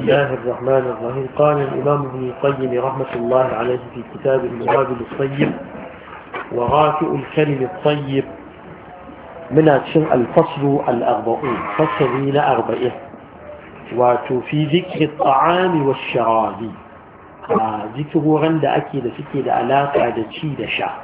الله الرحمن الرحيم. قال الإمام ابن القيم رحمة الله عليه في كتاب الوابل الطيب وغافئ الكلم الطيب من الفصل الأربعون فصلين أربعين وفي ذكر الطعام والشراب ذكر غند أكيد سكيد علاقة دشيد شاء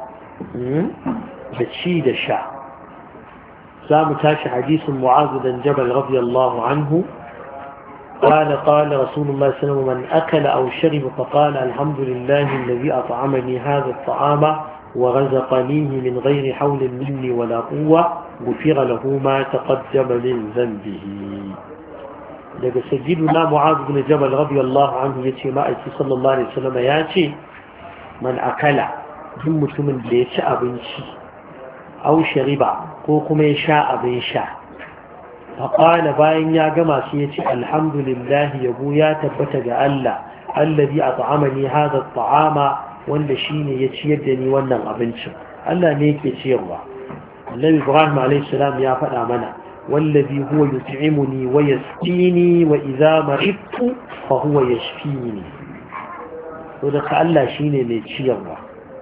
دشيد شاء سامتاش حديث معاذ بن جبل رضي الله عنه قال رسول الله صلى الله عليه وسلم من أكل أو شرب فقال الحمد لله الذي أطعمني هذا الطعام ورزقنيه من غير حول مني ولا قوة غفر له ما تقدم من ذنبه. daga sayyiduna Mu'adh bin Jabal radiyallahu anhu yace ma'aiki sallallahu alaihi wasallam yace man akala duk mutumin da ya ci abinci aw shariba ko kuma ya sha abin sha faqala bayan ya gama shi yace alhamdulillah yabo ya tabbata ga Allah alladhi at'amani hadha at'ama wanda shine ya ciyar da ni wannan abincin. Allah ne yake ciyarwa. Annabi Ibrahim alayhi salam ya faɗa mana والذي هو يطعمني ويسقيني وإذا مرضت فهو يشفيني. وذلك الله شيني mai ciyarwa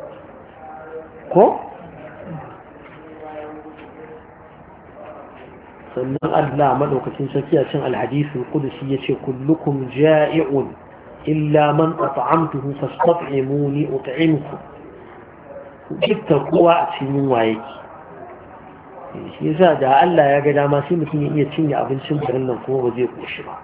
ko sannan Allah madaukakin sarki a cikin alhadith alqudsi yace kullukum ja'i'un illa man at'amtuhu fastat'imuni ut'imkum. dukkan kowa a cikin waye shi yasa da Allah ya ga dama sai mutum ya iya cinye abincin garin nan kuma ba zai koshi ba.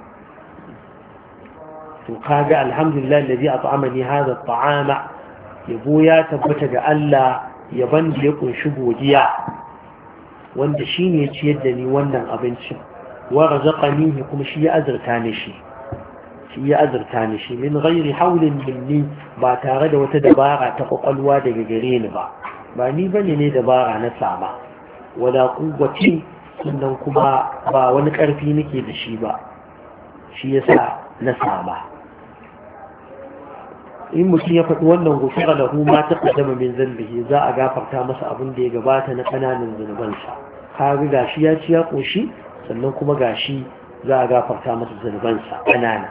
to kaga alhamdulillah alladhi at'amani hadha at'ama yabo ya tabbata ga Allah yaban da ya kunshi godiya wanda shine ya ciyar da ni wannan abincin wa razaqanihi kuma shi ya azurta ni shi min ghairi hawlin minni ba tare da wata dabara ta kwakwalwa daga gare ni ba ni bane ne dabara na sama wala kuwwati sannan kuma ba wani ƙarfi nake da shi ba shi yasa na sama. in mutum ya faɗi wannan gufira lahu ma taqaddama min zambihi za a gafarta masa abin da ya gabata na ƙananan zunubansa. kaga gashi ya ci ya ƙoshi sannan kuma gashi za a gafarta masa zunubansa ƙanana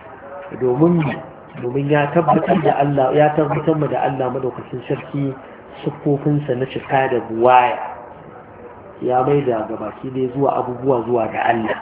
domin ya tabbatar da Allah ya tabbatar mu da Allah madaukakin sarki siffofinsa na cika da buwaya ya mai da gabaki dai zuwa abubuwa zuwa ga Allah.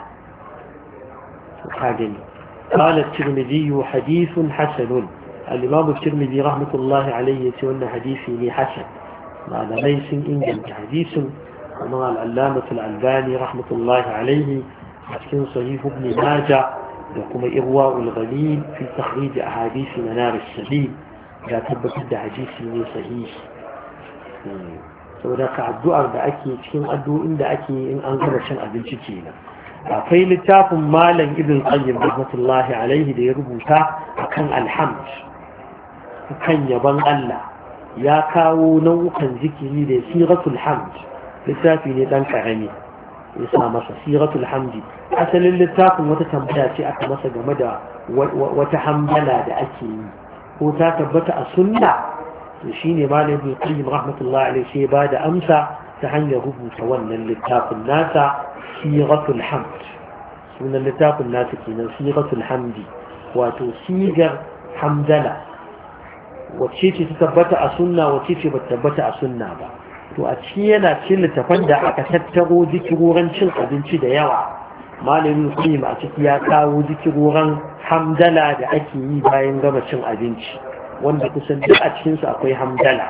قال الترمذي حديث حسن. الإمام الترمذي رحمة الله عليه يقول حديثي حسن معنى ليس إنجل حديث مع العلامة الألباني رحمة الله عليه حسن صحيح ابن ماجه يقوم إغواء الغليل في تخريج أحاديث منار السبيل لا تبقى حديثي صحيح. saboda ka addu'ar da ake cikin addu'o'in da ake in an gama cin abinci kenan. akwai littafin malam ibn qayyim rahmatullahi alaihi da ya rubuta akan alhamd kan yaban Allah ya kawo nau'ukan zikiri da siratul hamd. littafi ne dan karami ya sa masa siratul hamdi. asalin littafin wata tambaya ce aka masa game da wata hamdala da ake yi ko ta tabbata a sunna. to shine malam ibn qayyim rahmatullahi alayhi sai ba da amsa ta hanyar rubuta wannan littafin nasa siratul hamd. sunan littafin nasa kenan siratul hamdi wato sigar hamdala wacce ce ta tabbata a sunna wacce ce ba ta tabbata a sunna ba. to a ciki yana cikin littafin da aka tattaro zikiroran cin abinci da yawa. malamin qayyim a ciki ya kawo zikiroran hamdala da ake yi bayan gama cin abinci wanda kusan duk a cikinsu akwai hamdala.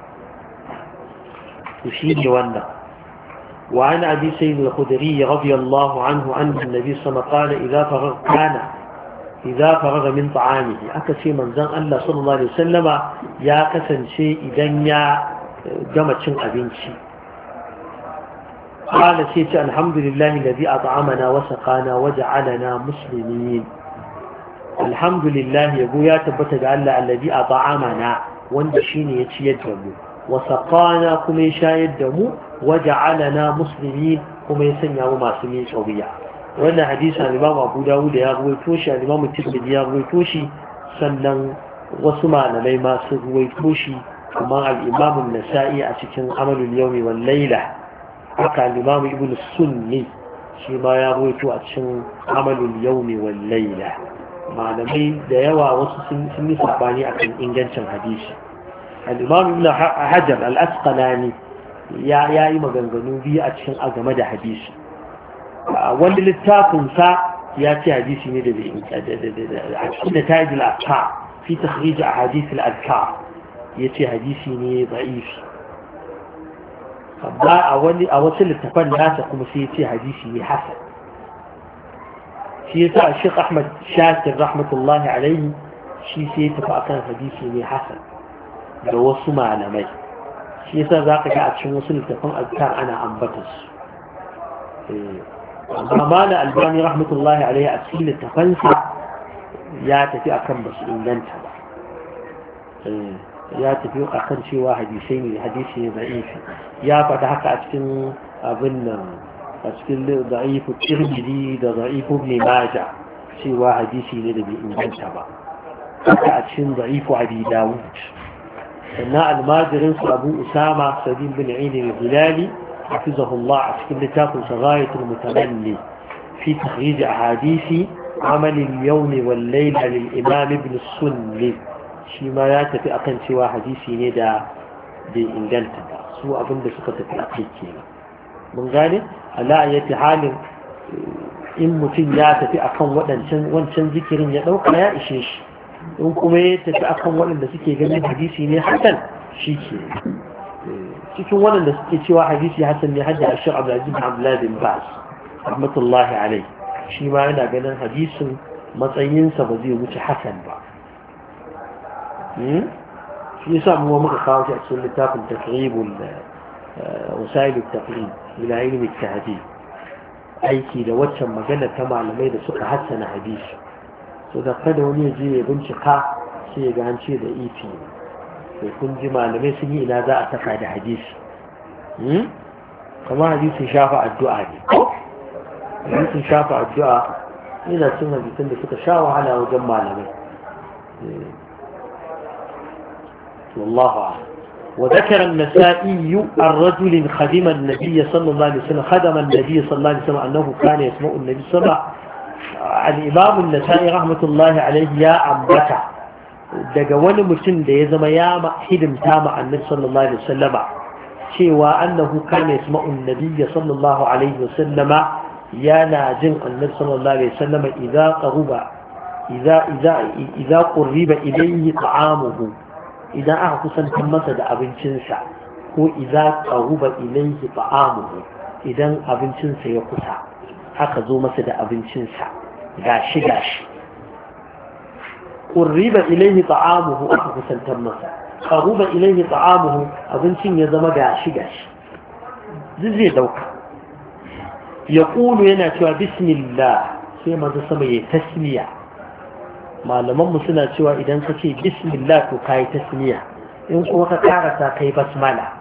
to shi ne wannan. wa an abi sayyid al-khudri radiyallahu anhu anna an-nabi sallallahu alaihi wasallam qala idza faraga min ta'amihi aka ce manzon Allah sallallahu alaihi wasallama ya kasance idan ya gama cin abinci qala sai ce alhamdulillahi alladhi at'amana wa saqana wa ja'alana muslimin. alhamdulillah yabo ya tabbata ga Allah alladhi at'amana wanda shine ya ciyar da mu wa saqana kuma ya shayar da mu wa ja'alana muslimin kuma ya sanya mu masu min tsawiya. wannan hadisi al-Imam Abu Dawud ya rawaito shi, al-Imam Tirmidhi ya rawaito shi, sannan wasu malamai ma su rawaito shi kamar al-Imam An-Nasa'i a cikin Amalul Yawmi wal Layla haka al-Imam Ibn Sunni shi ma ya rawaito a cikin amalul yawmi wal layla malamai da yawa wasu sun yi sabani akan ingancin hadisi al-imam ibn hajar al-asqalani ya yi maganganu biyu a cikin game da hadisi wani littafin sa ya ce hadisi ne da a cikin nata'ij al-afkar fi takhrij ahadith al-adkar yace hadisi ne da'ifi amma a wasu littafan nasa kuma sai yace hadisi ne hasan shi yasa Sheikh Ahmad Shakir rahmatullahi alaihi shi sai ya tafi akan hadisi ne hasan da wasu malamai shi yasa zaka ga a cikin wasu littafan azkar ana ambata su amma malam Albani rahmatullahi alaihi a cikin littafansa ya tafi akan basu inganta ba ya tafi akan cewa hadisi ne da'ifi ya faɗa haka a cikin abin nan a cikin da'ifu Tirmidhi da da'ifu Ibn Majah cewa hadisi ne da bai inganta ba haka a cikin da'ifu Abi Dawud sannan almajirin su Abu Usama Sabil bin Ain al-Hilali hafizahullah a cikin littafin Saghayatul Mutamanni fi takhrij ahadisi amal al-yawm wal layla lil Imam Ibn Sunni shi ma ya tafi akan cewa hadisi ne da bai inganta ba su abinda suka tafi akai kenan mun gane ala ayati halin in mutum ya tafi akan wancan zikirin ya dauka ya ishe shi in kuma ya tafi akan waɗanda suke ganin hadisi ne hasan shi ke cikin waɗanda suke cewa hadisi hasan ne hadda Sheikh Abdulaziz bin Abdullah bin Baz rahmatullahi alaihi shi ma yana ganin hadisin matsayinsa ba zai wuce hasan ba shi yasa mu muka kawo shi a cikin littafin taqribul وسائل التقريب إلى علم التهذيب aiki da waccan magana ta malamai da suka hassana hadisi so da kada wani je ya bincika sai ya ga an ce da ifi sai kun ji malamai sun yi ina za a saka da hadisi kamar hadisin shafa addu'a ne hadisin shafa addu'a yana cin hadisin da suka sha wahala wajen malamai wallahu a'lam وذكر النسائي الرجل خدم النبي صلى الله عليه وسلم خدم النبي صلى الله عليه وسلم أنه كان يسمع النبي صلى الله عليه وسلم الإمام النسائي رحمة الله عليه يا أمبتا daga wani mutum da ya zama ya hidimta ma annabi sallallahu alaihi wasallama cewa annahu kana yasma'u an-nabiy sallallahu alaihi wasallama yana jin annabi sallallahu alaihi wasallama idza qurriba ilayhi ta'amuhu idan aka kusantar masa da abincinsa ko idan qaruba ilayhi ta'amuhu idan abincinsa ya kusa aka zo masa da abincinsa gashi qurriba ilayhi ta'amuhu aka kusantar masa qaruba ilayhi ta'amuhu abincin ya zama gashi zai dauka yaqulu yana cewa bismillah sai manzo sama ya tasmiya malamanmu suna cewa idan ka ce bismillah to kai tasmiya in kuma ka karasa kai basmala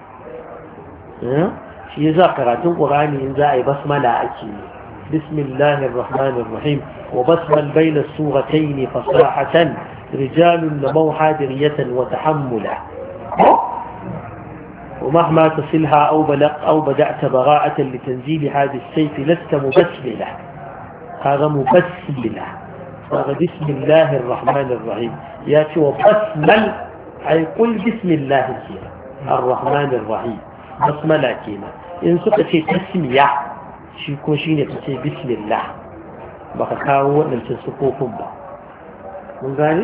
shi yasa karatun qur'ani in za a yi basmala ake yi bismillahir rahmanir rahim wa basmal bayna suratayn fasahatan rijalun lamaw hadiriyatan wa tahammula ومهما تصلها أو بدأت براءة لتنزيل هذا السيف لست مبسملة هذا مبسملة بسم الله الرحمن الرحيم ياتي وبسمل أي قل بسم الله الرحمن الرحيم بسملة كينا إن سكتي تسمية شيكون شيني تسي بسم الله بقى كاو نمسي سقوكم با من ذلك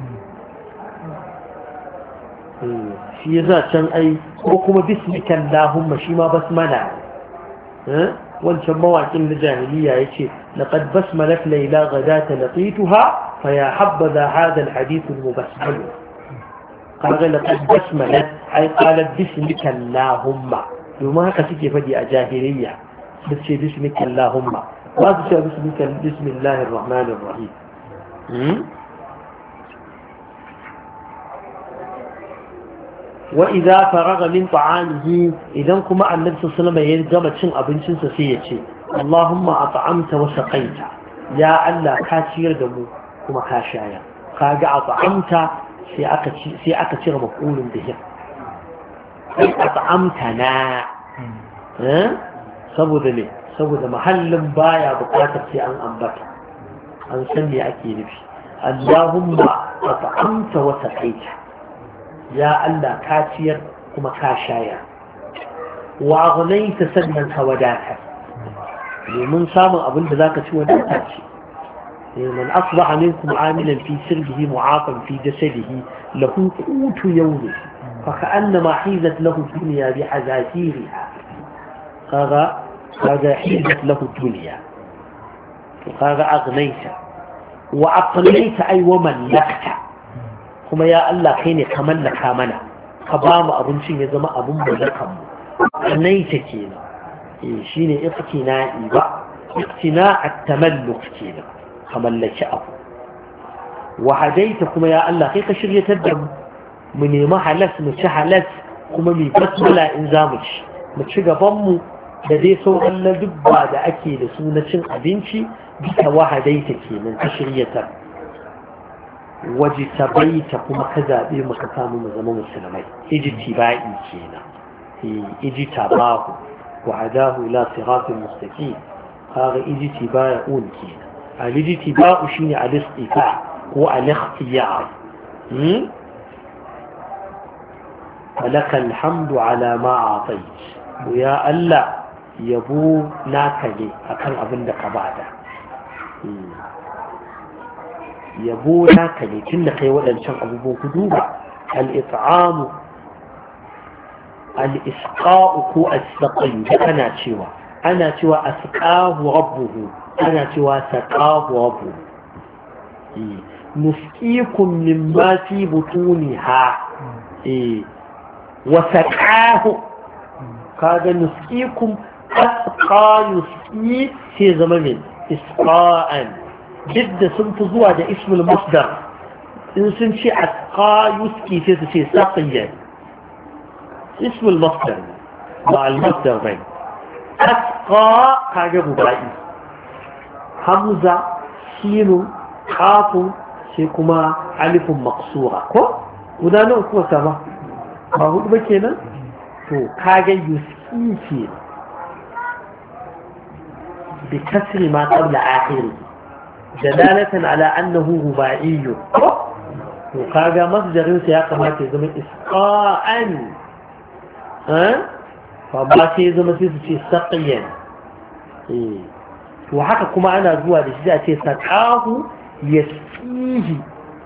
shi yasa can ai ko kuma bismika Allahumma shi ma basmala wancan mawakin na jahiliya yace laqad basmalat layla ghadata laqituha fa ya habba hadha alhadith almubasmal qala laqad basmalat ai qalat bismika Allahumma domin haka suke fadi a jahiliya su ce bismika Allahumma ba su ce bismillahir rahmanir rahim وإذا فرغ من طعامه إذا كما النبي صلى الله عليه وسلم يجمع شن أبنشن سيئة اللهم أطعمت وسقيت يا الله كاشير دمو كما كاشايا كاجا أطعمت سيأكتشير مفعول به أطعمتنا saboda ne saboda mahallin baya bukatar sai an ambata an san me ake nufi Allahumma at'amta wa saqaita ya Allah ka ciyar kuma ka shaya wa aghnaita sannan ka wadata domin samun abin da zaka ci wadata ce من أصبح منكم عاملا في سربه معافا في جسده له قوت يومه فكأنما حيزت له الدنيا بحذافيرها هذا حيزت له الدنيا وهذا أغنيت وأقنيت أي وملكت كما يا الله حين كملك منا كبام أبن شيء يزم أبن ملكم أغنيت كينا شيني اقتنائي اقتناء التملك كينا kamallaki abu wahadaita kuma ya Allah kai ka shiryatar da mu nemi halas mu ci halas kuma mu basmala in za mu ci gaban mu da dai sauran ladubba da ake da su na cin abinci duka wahadaita kenan ka shiryatar wajitabaita kuma ka zabe mu ka samu mu zama musulmai ijtibai kenan ijtabahu wahadahu ila siratin mustaqim kaga ijtibai'un kenan الاجتباء شيء الاصطفاء هو الاختيار فلك الحمد على ما أعطيت ويا الله يبو ناكلي أكن أبنك بعده يبو ناكلي كنا خيوة لنشان أبو كدوبة الإطعام الإسقاء هو السقي أنا شوى أسقاه ربه أنا سوى سقاه ربه نسقيكم مما في بطونها وسقاه هذا نسقيكم أسقى يسقي في زمن إسقاء جد سنتزوى ده اسم المصدر إن سنشي أسقى يسقي في سقيا اسم المصدر مع المصدر بين أسقى هذا رباعي hamza sinu kafin sai kuma alifin maksura ko guda nawa kuwa sama ba hudu ba kenan to kage yuski ce bi kasri ma qabla akhiri dalalatan ala annahu ruba'iyyu to kaga masdarin sa ya kamata ya zama isqa'an fa ba sai zama sai su ce saqiyan to haka kuma ana zuwa da shi a ce saqahu yasqihi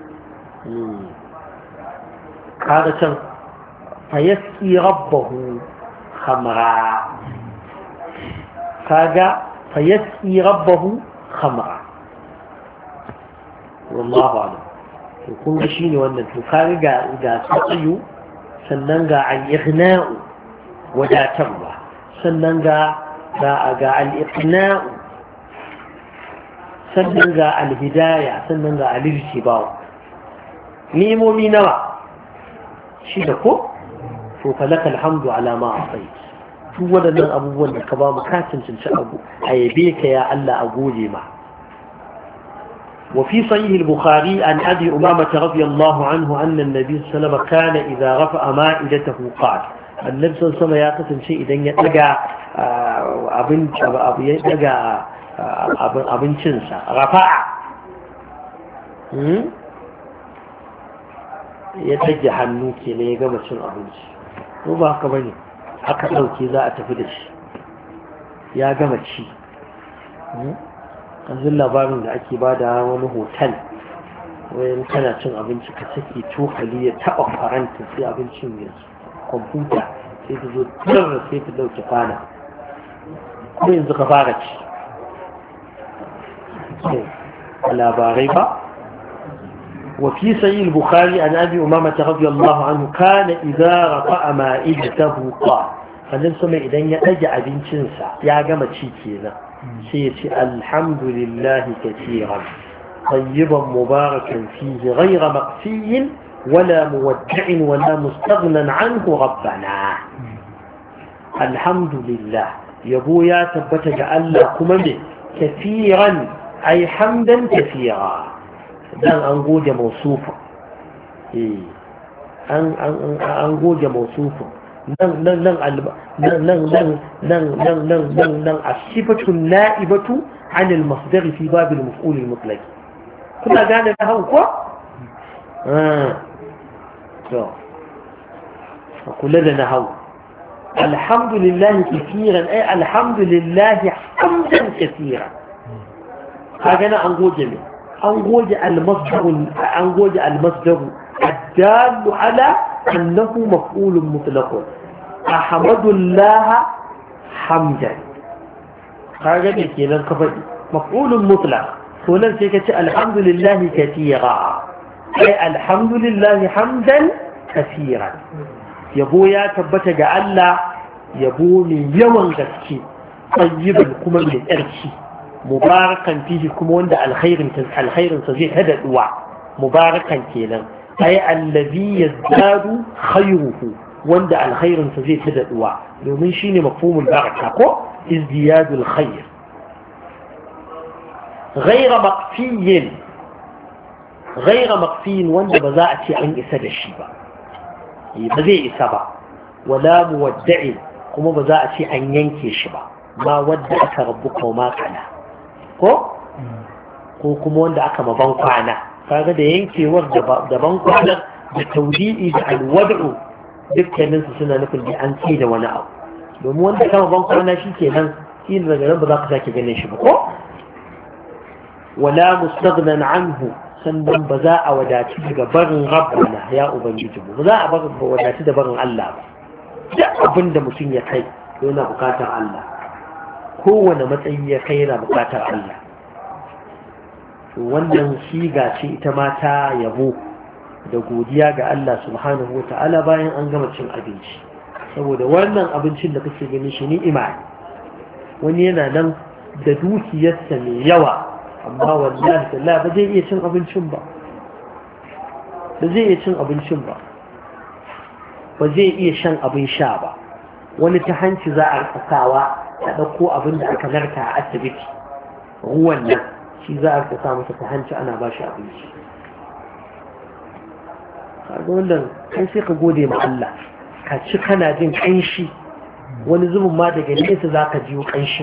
kaga can fayasqi rabbahu khamra kaga fayasqi rabbahu khamra wallahu a'lam to kun ga shine wannan to kaga ga tsayu sannan ga al-ighna'u wadatarwa sannan ga al-iqna'u sannan ga alhidaya sannan ga alirtibawa nimomi nawa shi da ko to falaka alhamdu ala ma a'tait duk wadannan abubuwan da ka ba mu ka cancanci abu a yabe ka ya Allah a gode ma وفي صحيح البخاري عن أبي أمامة رضي الله عنه أن النبي صلى الله عليه وسلم كان إذا رفع مائدته قال النبي صلى الله عليه وسلم يقسم شيء إذا يتلقى abincinsa rafa'a ya tage hannu ke ne ya gama cin abinci ko ba haka bane aka ɗauke za a tafi da shi ya gama ci kanzun labarin da ake ba da wani hotel wayan kana cin abinci ka saki cokali ya taɓa faranta sai abincin ya kwamfuta sai ta zo tarar sai ta ɗauke kwana ko yanzu ka fara ci الأباغيبة. وفي صحيح البخاري عن أبي أمامة رضي الله عنه كان إذا رفع مائدته قال فنفسه إذا يأجع بنشنسا يا جماعة شيكينا سيتي الحمد لله كثيرا طيبا مباركا فيه غير مقفي ولا مودع ولا مستغنى عنه ربنا الحمد لله يبويا تبتج ألا كثيرا أي حمدا كثيرا دان أنقود موصوفا أنقود موصوفا الصفة النائبة عن المصدر في باب المفعول المطلق كنا قاعدة نهو كوا فقل لنا نهو الحمد لله كثيرا أي الحمد لله حمدا كثيرا هكذا أنقوج المصدر الدال على أنه مفعول مطلق أحمد الله حمدا هكذا كذا كفدي مفعول مطلق هنا سيكتش الحمد لله كثيرا أي الحمد لله حمدا كثيرا yabo ya tabbata ga Allah yabo mai yawan gaske tayyiban kuma mai tsarki mubarakan fihi kuma wanda alkhairin sa zai hadaduwa mubarakan kenan ay allazi yazdadu khayruhu wanda alkhairin sa zai hadaduwa domin shine mafhumul baraka ko izdiyadul khair ghayra maqfiyin wanda ba za a ce an isa da shi ba ba zai isa ba wala muwadda'i kuma ba za a ce an yanke shi ba ma wadda aka rabu ko ma kana ko kuma wanda aka maban kwana kaga da yankewar da ban kwana da tawdi'i da alwad'u dukkanin su suna nufin da an ce da wani abu domin wanda kama ban kwana shikenan shi daga nan ba za ka sake ganin shi ba ko wala mustaghnan anhu sannan ba za a wadaci daga barin rabbana ya ubangiji ba za a wadaci da barin Allah ba duk abin da mutum ya kai yana bukatar Allah kowane matsayi ya kai yana bukatar Allah wannan shiga ce ita ma ta yabo da godiya ga Allah subhanahu wa ta'ala bayan an gama cin abinci saboda wannan abincin da kake gani shi ni'ima ne wani yana nan da dukiyarsa mai yawa amma wallahi tallahi ba zai iya cin abincin ba ba zai iya shan abin sha ba wani ta hanci za a sakawa a ɗauko abin da aka narka a asibiti ruwan nan shi za a sa masa ta hanci ana ba shi abinci kaga wannan kai sai ka gode ma Allah ka ci kana jin ƙanshi wani zubin ma daga nesa za ka jiyo ƙanshin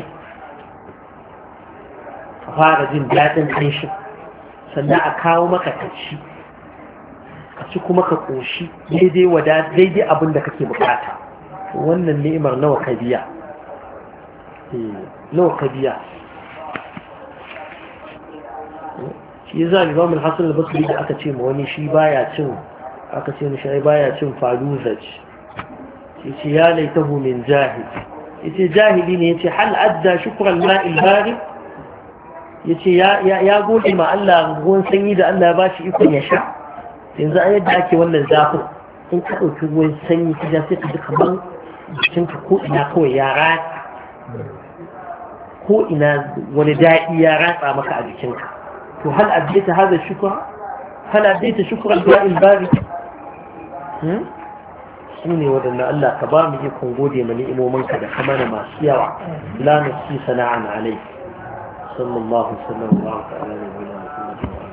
fara jin daɗin ƙanshin sannan a kawo maka ka ci kuma ka ƙoshi daidai abin da kake bukata wannan ni'imar nawa ka biya shi za a limamin hassan al-basri da aka ce ma wani shi baya cin faluzaj shi ce ya laitahu min jahil yace jahili ne yace hal adda shukran ma'il bari yace ya gode ma Allah ruwan sanyi da Allah ya bashi ikon ya sha yanzu a yadda ake wannan zafin in ka ɗauki ruwan sanyi ka ja sai ka ji kamar jikinka ko ina kawai ya ratsa ko ina wani daɗi ya ratsa maka a jikinka to hal abdaita hada shukra hal abdaita shukra al-ba'il bari su ne waɗanda Allah ka ba mu ikon gode ma ni'imominka da kamar masu yawa la nasi sana'an alai sallallahu alaihi wa sallam